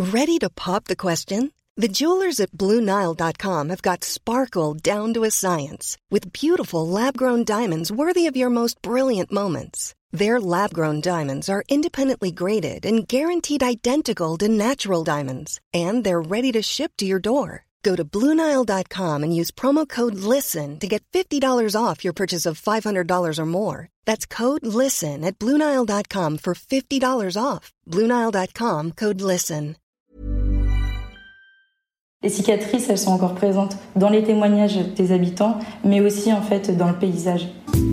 Ready to pop the question? The jewelers at BlueNile.com have got sparkle down to a science with beautiful lab-grown diamonds worthy of your most brilliant moments. Their lab-grown diamonds are independently graded and guaranteed identical to natural diamonds, and they're ready to ship to your door. Go to BlueNile.com and use promo code LISTEN to get $50 off your purchase of $500 or more. That's code LISTEN at BlueNile.com for $50 off. BlueNile.com, code LISTEN. Les cicatrices, elles sont encore présentes dans les témoignages des habitants, mais aussi en fait dans le paysage.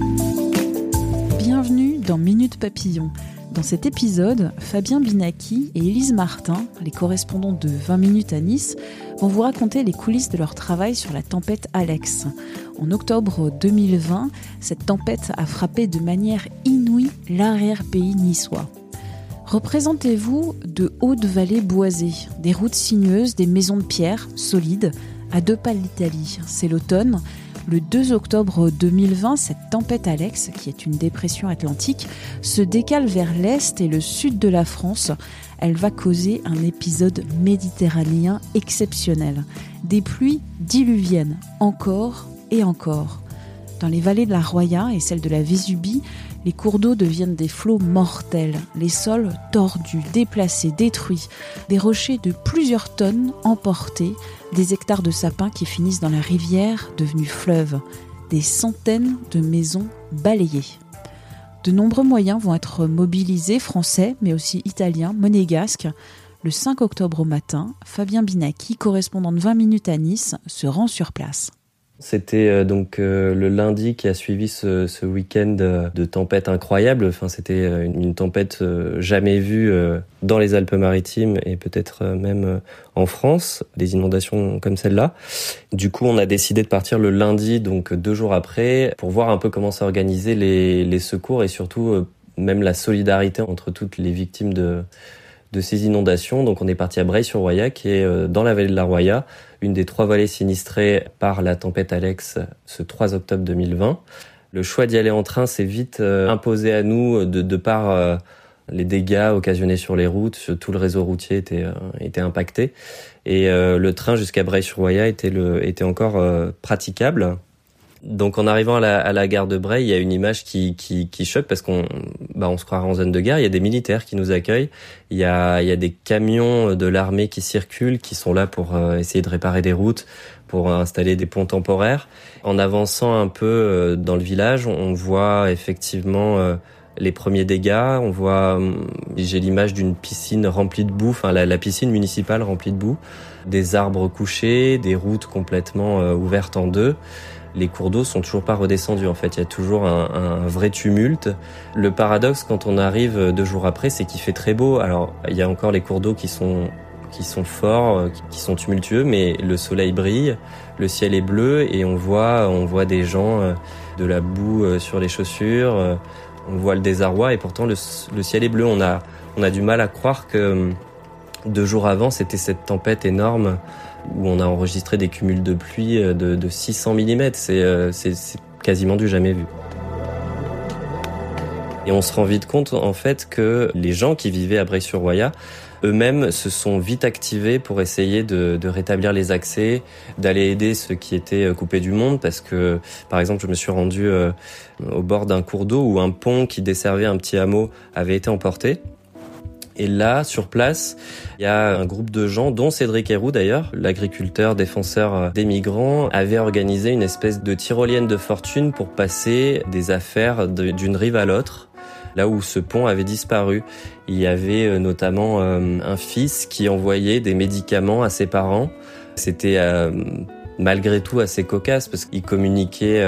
Bienvenue dans Minute Papillon. Dans cet épisode, Fabien Binaki et Élise Martin, les correspondants de 20 minutes à Nice, vont vous raconter les coulisses de leur travail sur la tempête Alex. En octobre 2020, cette tempête a frappé de manière inouïe l'arrière-pays niçois. Représentez-vous de hautes vallées boisées, des routes sinueuses, des maisons de pierre solides, à 2 pas de l'Italie. C'est l'automne. Le 2 octobre 2020, cette tempête Alex, qui est une dépression atlantique, se décale vers l'est et le sud de la France. Elle va causer un épisode méditerranéen exceptionnel. Des pluies diluviennes, encore et encore. Dans les vallées de la Roya et celles de la Vésubie, les cours d'eau deviennent des flots mortels, les sols tordus, déplacés, détruits, des rochers de plusieurs tonnes emportés, des hectares de sapins qui finissent dans la rivière devenue fleuve, des centaines de maisons balayées. De nombreux moyens vont être mobilisés, français, mais aussi italiens, monégasques. Le 5 octobre au matin, Fabien Binaki, correspondant de 20 minutes à Nice, se rend sur place. C'était le lundi qui a suivi ce week-end de tempête incroyable. Enfin, c'était une tempête jamais vue dans les Alpes-Maritimes et peut-être même en France, des inondations comme celle-là. Du coup, on a décidé de partir le lundi, donc 2 jours après, pour voir un peu comment s'organisaient les secours et surtout même la solidarité entre toutes les victimes de ces inondations. Donc on est parti à Breil-sur-Roya, qui est dans la vallée de la Roya, une des 3 vallées sinistrées par la tempête Alex ce 3 octobre 2020. Le choix d'y aller en train s'est vite imposé à nous de par les dégâts occasionnés sur les routes. Tout le réseau routier était impacté et le train jusqu'à Breil-sur-Roya était encore praticable. Donc en arrivant à la gare de Breil, il y a une image qui choque parce qu'on se croirait en zone de guerre. Il y a des militaires qui nous accueillent. Il y a des camions de l'armée qui circulent, qui sont là pour essayer de réparer des routes, pour installer des ponts temporaires. En avançant un peu dans le village, on voit effectivement les premiers dégâts. On voit, j'ai l'image d'une piscine remplie de boue, enfin la piscine municipale remplie de boue, des arbres couchés, des routes complètement ouvertes en 2. Les cours d'eau sont toujours pas redescendus. En fait, il y a toujours un vrai tumulte. Le paradoxe, quand on arrive 2 jours après, c'est qu'il fait très beau. Alors, il y a encore les cours d'eau qui sont forts, qui sont tumultueux, mais le soleil brille, le ciel est bleu et on voit des gens, de la boue sur les chaussures, on voit le désarroi et pourtant le ciel est bleu. On a du mal à croire que 2 jours avant, c'était cette tempête énorme où on a enregistré des cumuls de pluie de 600 mm. C'est quasiment du jamais vu. Et on se rend vite compte, en fait, que les gens qui vivaient à Breil-sur-Roya, eux-mêmes se sont vite activés pour essayer de rétablir les accès, d'aller aider ceux qui étaient coupés du monde, parce que, par exemple, je me suis rendu au bord d'un cours d'eau où un pont qui desservait un petit hameau avait été emporté. Et là, sur place, il y a un groupe de gens, dont Cédric Héroux d'ailleurs, l'agriculteur défenseur des migrants, avait organisé une espèce de tyrolienne de fortune pour passer des affaires d'une rive à l'autre, là où ce pont avait disparu. Il y avait notamment un fils qui envoyait des médicaments à ses parents. C'était malgré tout assez cocasse parce qu'il communiquait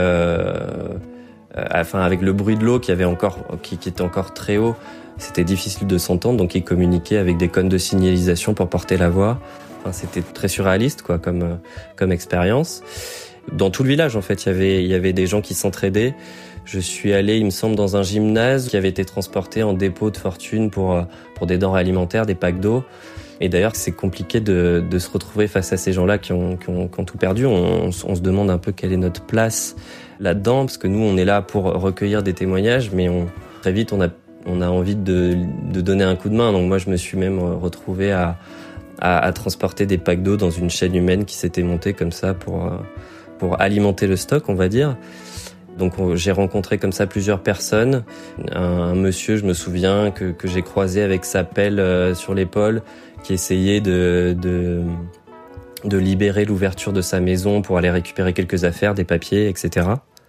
avec le bruit de l'eau qui était encore très haut. C'était difficile de s'entendre, donc ils communiquaient avec des cônes de signalisation pour porter la voix. Enfin, c'était très surréaliste, quoi, comme expérience. Dans tout le village, en fait, il y avait des gens qui s'entraidaient. Je suis allé, il me semble, dans un gymnase qui avait été transporté en dépôt de fortune pour des denrées alimentaires, des packs d'eau. Et d'ailleurs, c'est compliqué de se retrouver face à ces gens-là qui ont tout perdu. On se demande un peu quelle est notre place là-dedans, parce que nous, on est là pour recueillir des témoignages, mais très vite, on a envie de donner un coup de main. Donc moi, je me suis même retrouvé à à transporter des packs d'eau dans une chaîne humaine qui s'était montée comme ça pour alimenter le stock, on va dire. Donc j'ai rencontré comme ça plusieurs personnes. Un monsieur, je me souviens, que j'ai croisé avec sa pelle sur l'épaule, qui essayait de libérer l'ouverture de sa maison pour aller récupérer quelques affaires, des papiers, etc.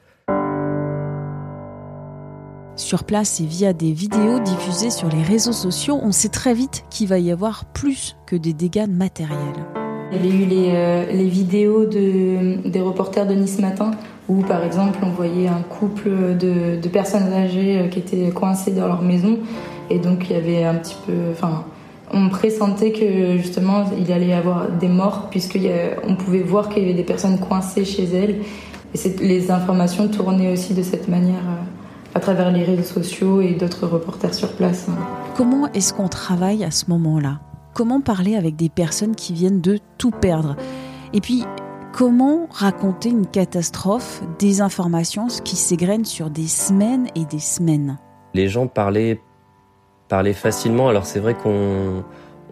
Sur place et via des vidéos diffusées sur les réseaux sociaux, on sait très vite qu'il va y avoir plus que des dégâts matériels. Il y a eu les vidéos des reporters de Nice Matin où, par exemple, on voyait un couple de personnes âgées qui étaient coincées dans leur maison. Et donc, il y avait un petit peu... on pressentait que, justement, il allait y avoir des morts puisqu'on pouvait voir qu'il y avait des personnes coincées chez elles. Et les informations tournaient aussi de cette manière à travers les réseaux sociaux et d'autres reporters sur place. Comment est-ce qu'on travaille à ce moment-là ? Comment parler avec des personnes qui viennent de tout perdre ? Et puis, comment raconter une catastrophe, des informations qui s'égrènent sur des semaines et des semaines ? Les gens parlaient facilement. Alors c'est vrai qu'on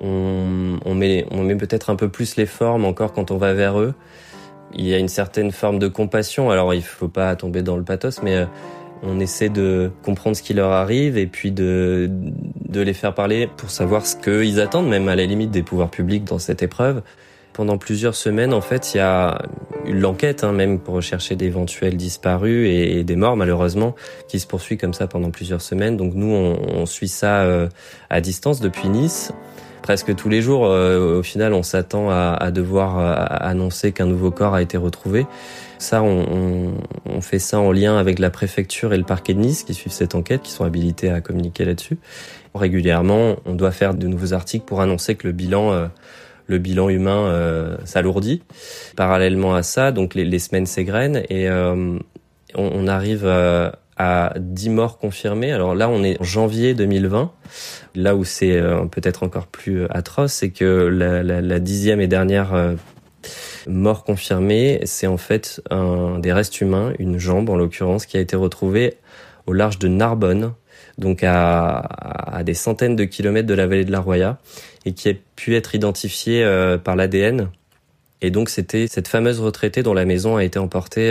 met peut-être un peu plus les formes encore quand on va vers eux. Il y a une certaine forme de compassion. Alors il faut pas tomber dans le pathos, mais on essaie de comprendre ce qui leur arrive et puis de les faire parler pour savoir ce qu'ils attendent, même à la limite des pouvoirs publics dans cette épreuve. Pendant plusieurs semaines, en fait, il y a eu l'enquête, même pour rechercher d'éventuels disparus et des morts, malheureusement, qui se poursuit comme ça pendant plusieurs semaines. Donc nous, on suit ça à distance depuis Nice. Presque tous les jours, au final, on s'attend à devoir annoncer qu'un nouveau corps a été retrouvé. Ça, on fait ça en lien avec la préfecture et le parquet de Nice qui suivent cette enquête, qui sont habilités à communiquer là-dessus. Régulièrement, on doit faire de nouveaux articles pour annoncer que le bilan humain s'alourdit. Parallèlement à ça, donc les semaines s'égrènent et on arrive à 10 morts confirmés. Alors là, on est en janvier 2020. Là où c'est peut-être encore plus atroce, c'est que la 10e et dernière mort confirmée, c'est en fait des restes humains, une jambe en l'occurrence, qui a été retrouvée au large de Narbonne, donc à des centaines de kilomètres de la vallée de la Roya, et qui a pu être identifiée par l'ADN. Et donc c'était cette fameuse retraitée dont la maison a été emportée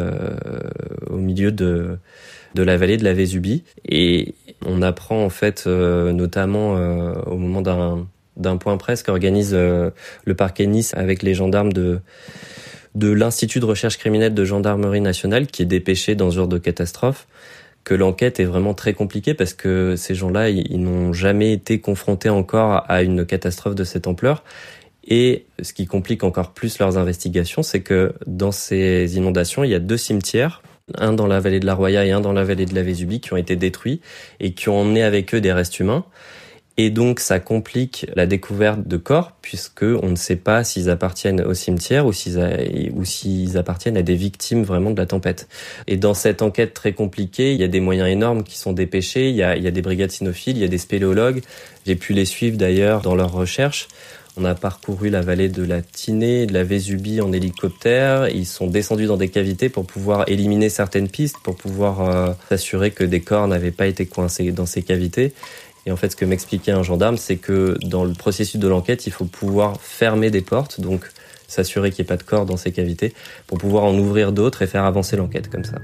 au milieu de la vallée de la Vésubie. Et on apprend en fait notamment au moment d'un point presse qu'organise le parquet Nice avec les gendarmes de l'Institut de recherche criminelle de gendarmerie nationale, qui est dépêché dans ce genre de catastrophe, que l'enquête est vraiment très compliquée parce que ces gens-là, ils n'ont jamais été confrontés encore à une catastrophe de cette ampleur. Et ce qui complique encore plus leurs investigations, c'est que dans ces inondations, il y a 2 cimetières, un dans la vallée de la Roya et un dans la vallée de la Vésubie, qui ont été détruits et qui ont emmené avec eux des restes humains. Et donc, ça complique la découverte de corps, puisque on ne sait pas s'ils appartiennent au cimetière ou s'ils appartiennent à des victimes vraiment de la tempête. Et dans cette enquête très compliquée, il y a des moyens énormes qui sont dépêchés. Il y a des brigades cynophiles, il y a des spéléologues. J'ai pu les suivre d'ailleurs dans leurs recherches. On a parcouru la vallée de la Tinée et de la Vésubie en hélicoptère. Ils sont descendus dans des cavités pour pouvoir éliminer certaines pistes, pour pouvoir s'assurer que des corps n'avaient pas été coincés dans ces cavités. Et en fait, ce que m'expliquait un gendarme, c'est que dans le processus de l'enquête, il faut pouvoir fermer des portes, donc s'assurer qu'il n'y ait pas de corps dans ces cavités, pour pouvoir en ouvrir d'autres et faire avancer l'enquête comme ça.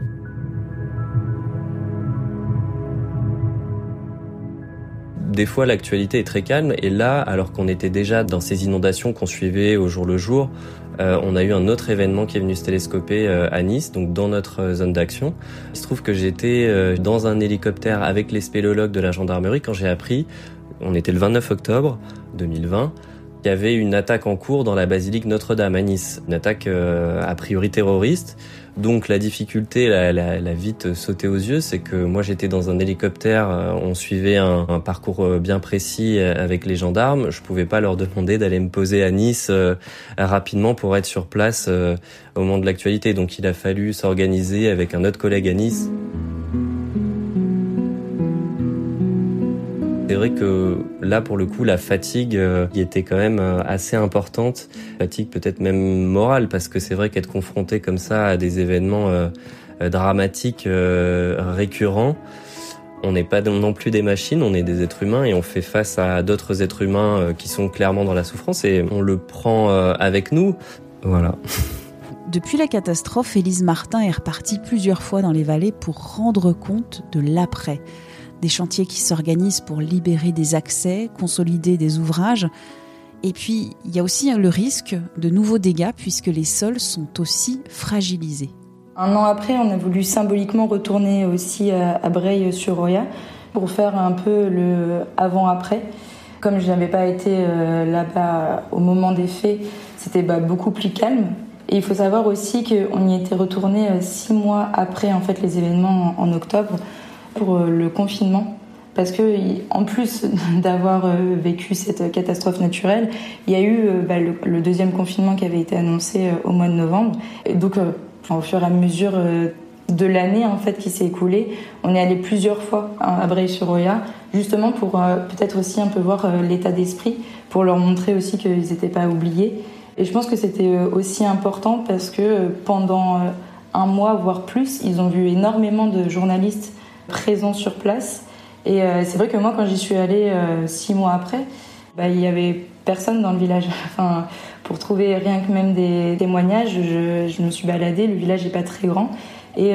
Des fois, l'actualité est très calme, et là, alors qu'on était déjà dans ces inondations qu'on suivait au jour le jour, on a eu un autre événement qui est venu se télescoper à Nice, donc dans notre zone d'action. Il se trouve que j'étais dans un hélicoptère avec les spéléologues de la gendarmerie quand j'ai appris, on était le 29 octobre 2020, qu'il y avait une attaque en cours dans la basilique Notre-Dame à Nice, une attaque a priori terroriste. Donc la difficulté, la vite sauté aux yeux, c'est que moi j'étais dans un hélicoptère, on suivait un parcours bien précis avec les gendarmes. Je pouvais pas leur demander d'aller me poser à Nice rapidement pour être sur place au moment de l'actualité. Donc il a fallu s'organiser avec un autre collègue à Nice. C'est vrai que là, pour le coup, la fatigue qui était quand même assez importante. Fatigue peut-être même morale, parce que c'est vrai qu'être confronté comme ça à des événements dramatiques récurrents, On n'est pas non plus des machines, on est des êtres humains et on fait face à d'autres êtres humains qui sont clairement dans la souffrance et on le prend avec nous. Voilà. Depuis la catastrophe, Élise Martin est repartie plusieurs fois dans les vallées pour rendre compte de l'après. Des chantiers qui s'organisent pour libérer des accès, consolider des ouvrages. Et puis, il y a aussi le risque de nouveaux dégâts puisque les sols sont aussi fragilisés. Un an après, on a voulu symboliquement retourner aussi à Breil-sur-Roya pour faire un peu le avant-après. Comme je n'avais pas été là-bas au moment des faits, c'était beaucoup plus calme. Et il faut savoir aussi qu'on y était retourné 6 mois après en fait, les événements en octobre pour le confinement. Parce que, en plus d'avoir vécu cette catastrophe naturelle, il y a eu le deuxième confinement qui avait été annoncé au mois de novembre. Et donc, au fur et à mesure de l'année en fait qui s'est écoulée, on est allé plusieurs fois à Breil-sur-Roya, justement pour peut-être aussi un peu voir l'état d'esprit, pour leur montrer aussi qu'ils n'étaient pas oubliés. Et je pense que c'était aussi important parce que pendant un mois, voire plus, ils ont vu énormément de journalistes présents sur place. Et c'est vrai que moi, quand j'y suis allée 6 mois après, il y avait personne dans le village. Enfin, pour trouver rien que même des témoignages, je me suis baladée. Le village n'est pas très grand. Et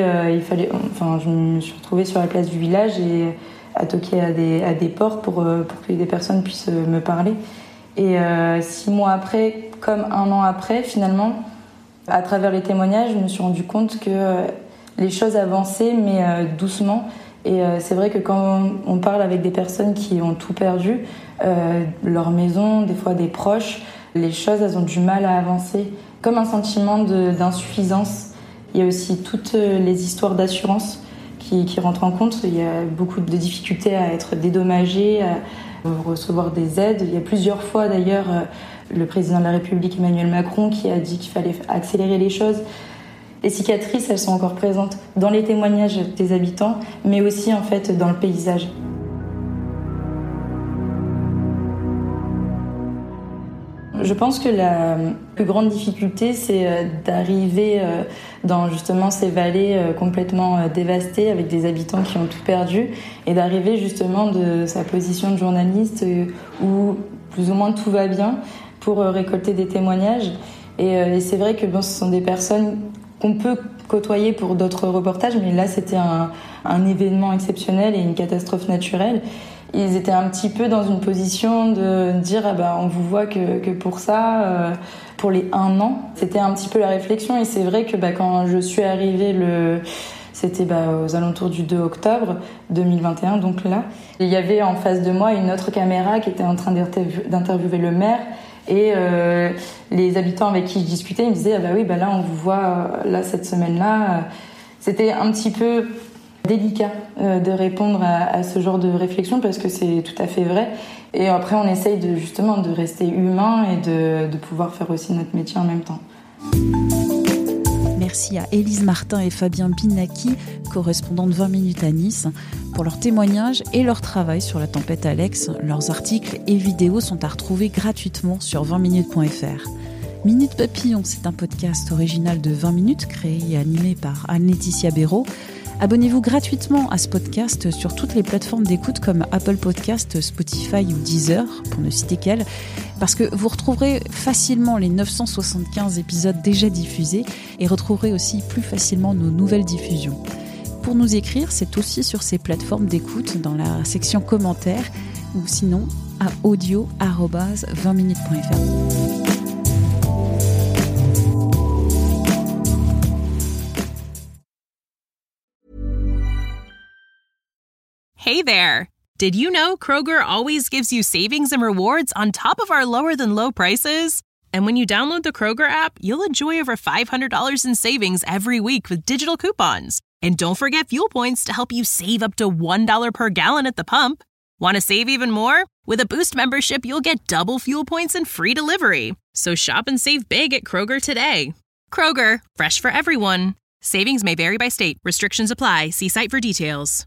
je me suis retrouvée sur la place du village et à toquer à des portes pour que des personnes puissent me parler. Et 6 mois après, comme un an après, finalement, à travers les témoignages, je me suis rendu compte que les choses avançaient, mais doucement. Et c'est vrai que quand on parle avec des personnes qui ont tout perdu, leur maison, des fois des proches, les choses, elles ont du mal à avancer. Comme un sentiment d'insuffisance. Il y a aussi toutes les histoires d'assurance qui rentrent en compte. Il y a beaucoup de difficultés à être dédommagé, à recevoir des aides. Il y a plusieurs fois d'ailleurs le président de la République Emmanuel Macron qui a dit qu'il fallait accélérer les choses. Les cicatrices, elles sont encore présentes dans les témoignages des habitants, mais aussi en fait dans le paysage. Je pense que la plus grande difficulté, c'est d'arriver dans justement ces vallées complètement dévastées avec des habitants qui ont tout perdu et d'arriver justement de sa position de journaliste où plus ou moins tout va bien pour récolter des témoignages. Et c'est vrai que ce sont des personnes qu'on peut côtoyer pour d'autres reportages, mais là c'était un événement exceptionnel et une catastrophe naturelle. Ils étaient un petit peu dans une position de dire on vous voit que pour ça, pour les 1 an. C'était un petit peu la réflexion et c'est vrai que quand je suis arrivée, c'était aux alentours du 2 octobre 2021, donc là, il y avait en face de moi une autre caméra qui était en train d'interviewer le maire. Et les habitants avec qui je discutais, ils me disaient là on vous voit là cette semaine-là. C'était un petit peu délicat de répondre à ce genre de réflexion parce que c'est tout à fait vrai. Et après on essaye de rester humain et de pouvoir faire aussi notre métier en même temps. Merci à Élise Martin et Fabien Binaki, correspondants de 20 minutes à Nice, pour leurs témoignages et leur travail sur la tempête Alex. Leurs articles et vidéos sont à retrouver gratuitement sur 20minutes.fr. Minute Papillon, c'est un podcast original de 20 minutes créé et animé par Anne-Laetitia Béraud. Abonnez-vous gratuitement à ce podcast sur toutes les plateformes d'écoute comme Apple Podcast, Spotify ou Deezer, pour ne citer qu'elles, parce que vous retrouverez facilement les 975 épisodes déjà diffusés et retrouverez aussi plus facilement nos nouvelles diffusions. Pour nous écrire, c'est aussi sur ces plateformes d'écoute dans la section commentaires ou sinon à audio@20minutes.fr. Hey there! Did you know Kroger always gives you savings and rewards on top of our lower-than-low prices? And when you download the Kroger app, you'll enjoy over $500 in savings every week with digital coupons. And don't forget fuel points to help you save up to $1 per gallon at the pump. Want to save even more? With a Boost membership, you'll get double fuel points and free delivery. So shop and save big at Kroger today. Kroger, fresh for everyone. Savings may vary by state. Restrictions apply. See site for details.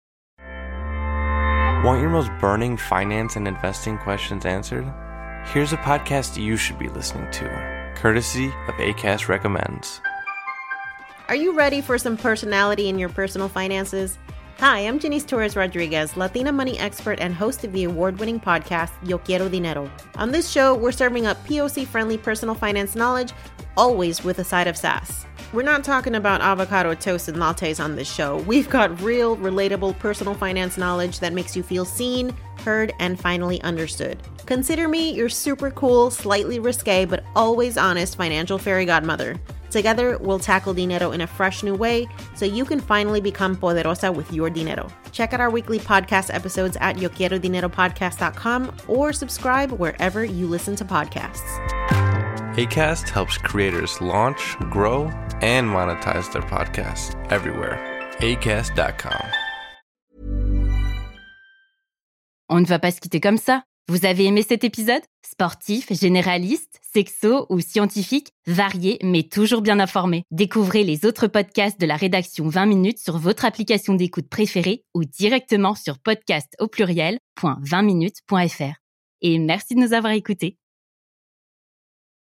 Want your most burning finance and investing questions answered? Here's a podcast you should be listening to, courtesy of Acast Recommends. Are you ready for some personality in your personal finances? Hi, I'm Janice Torres-Rodriguez, Latina money expert and host of the award-winning podcast, Yo Quiero Dinero. On this show, we're serving up POC-friendly personal finance knowledge, always with a side of sass. We're not talking about avocado toast and lattes on this show. We've got real, relatable personal finance knowledge that makes you feel seen, heard, and finally understood. Consider me your super cool, slightly risque, but always honest financial fairy godmother. Together, we'll tackle dinero in a fresh new way so you can finally become poderosa with your dinero. Check out our weekly podcast episodes at YoQuieroDineroPodcast.com or subscribe wherever you listen to podcasts. Acast helps creators launch, grow, and monetize their podcasts everywhere. Acast.com. On ne va pas se quitter comme ça. Vous avez aimé cet épisode ? Sportif, généraliste, sexo ou scientifique, varié mais toujours bien informé. Découvrez les autres podcasts de la rédaction 20 minutes sur votre application d'écoute préférée ou directement sur podcast@20minutes.fr. Et merci de nous avoir écoutés.